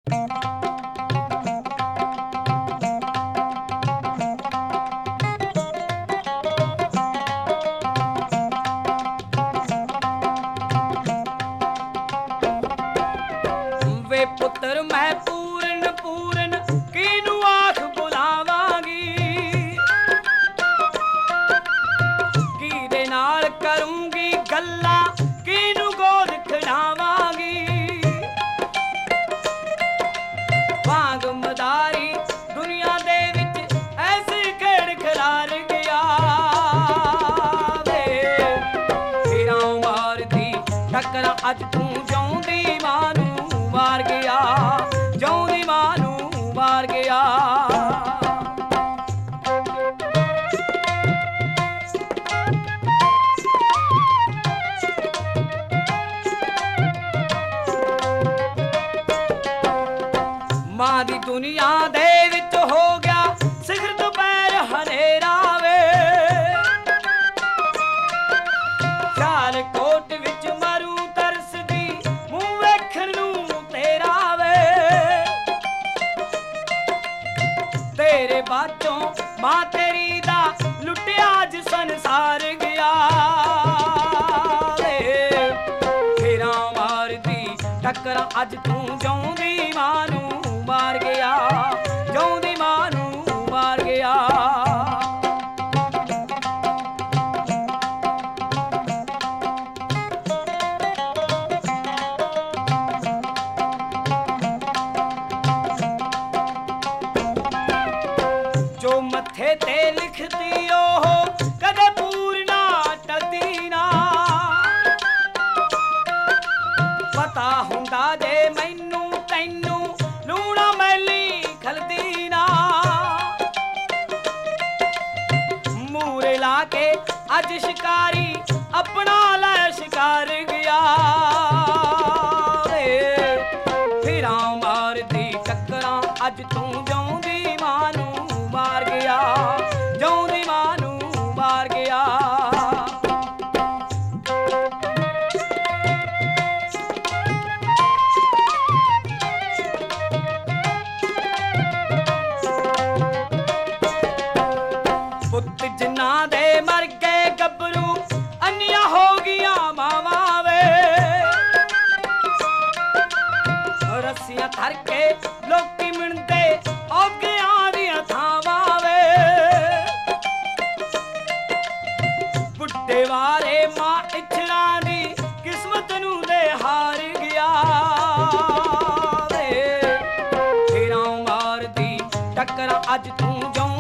ਵੇ ਪੁੱਤਰ ਮੈਂ ਪੂਰਨ ਪੂਰਨ ਕਿਹਨੂੰ ਆਖ ਬੁਲਾਵਾਂਗੀ, ਕਿਹਦੇ ਨਾਲ ਕਰੂੰਗੀ ਗੱਲਾਂ, ਕਿਹਨੂੰ ਗੋਦ ਖਿਡਾਵਾਂਗੀ। ਵਾਂਗ ਮਦਾਰੀ ਦੁਨੀਆ ਦੇ ਵਿੱਚ ਐਸੀ ਖੇਡ ਖਿਲਾਰ ਗਿਆ ਵੇ, ਤੇਰਾ ਮਾਰਦੀ ਟੱਕਰਾਂ ਅੱਜ ਤੂੰ ਜਿਉਂਦੀ ਮਾਂ ਨੂੰ ਮਾਰ ਗਿਆ, ਜਿਉਂਦੀ ਮਾਂ ਨੂੰ ਮਾਰ ਗਿਆ। ਮਾਂ ਦੀ ਦੁਨੀਆ ਦੇ ਵਿੱਚ ਹੋ ਗਿਆ ਸਿਖਰ ਦੁਪਹਿਰ ਹਨੇਰਾ ਵੇ, ਚਾਲ ਕੋਟ ਵਿੱਚ ਮਰੂ ਤਰਸਦੀ ਮੂੰਹ ਵੇਖਣ ਨੂੰ ਤੇਰਾ ਵੇ, ਤੇਰੇ ਬਾਝੋਂ ਮਾਂ ਤੇਰੀ ਦਾ ਲੁੱਟਿਆ ਅੱਜ ਸੰਸਾਰ ਗਿਆ ਵੇ, ਫੇਰਾ ਮਾਰਦੀ ਟੱਕਰਾਂ ਅੱਜ ਤੂੰ ਜਿਉਂਦੀ ਮਾਂ ਨੂੰ ਮਾਰ ਗਿਆ, ਜਿਉਂਦੀ ਮਾਂ ਨੂੰ ਮਾਰ ਗਿਆ। ਜੋ ਮੱਥੇ ਤੇ ਲਿਖਦੀ ਉਹ ਕਦੇ ਪੂਰਨਾ ਟਲਦੀ ਨਾ, ਪਤਾ ਹੁੰਦਾ ਜੇ ਮੈਨੂੰ ਤੈਨੂੰ ਲੂਣਾ ਮੈਲੀ ਖਲਦੀ ਨਾ, ਮੂਰੇ ਲਾ ਕੇ ਅੱਜ ਸ਼ਿਕਾਰੀ ਆਪਣਾ ਲੈ ਸ਼ਿਕਾਰ ਗਿਆ ਵੇ, ਫਿਰਾਂ ਮਾਰਦੀ ਟੱਕਰਾਂ ਅੱਜ ਤੂੰ ਜਿਉਂਦੀ ਮਾਂ ਨੂੰ ਮਾਰ ਗਿਆ, ਜਿਉਂਦੀ ਮਾਂ ਨੂੰ ਮਾਰ ਗਿਆ। ਪੁੱਤ ਜਿਨ੍ਹਾਂ ਦੇ ਮਰ ਗਏ ਗੱਭਰੂ ਅੰਨੀਆਂ ਹੋ ਗਈਆਂ ਮਾਵਾਂ ਵੇ, ਰੱਸੀਆਂ ਥਰ ਕੇ ਲੋਕੀ ਮਿਣਦੇ ਔਗਿਆਂ ਦੀਆਂ ਥਾਵਾਂ ਵੇ, ਬੁੱਢੇ ਵਾਲੇ ਮਾਂ ਇੱਛਰਾਂ ਦੀ ਕਿਸਮਤ ਨੂੰ ਦੇ ਹਾਰ ਗਿਆ ਵੇ, ਫੇਰਾਂ ਮਾਰਦੀ ਟੱਕਰਾਂ ਅੱਜ ਤੂੰ ਜਿਉਂ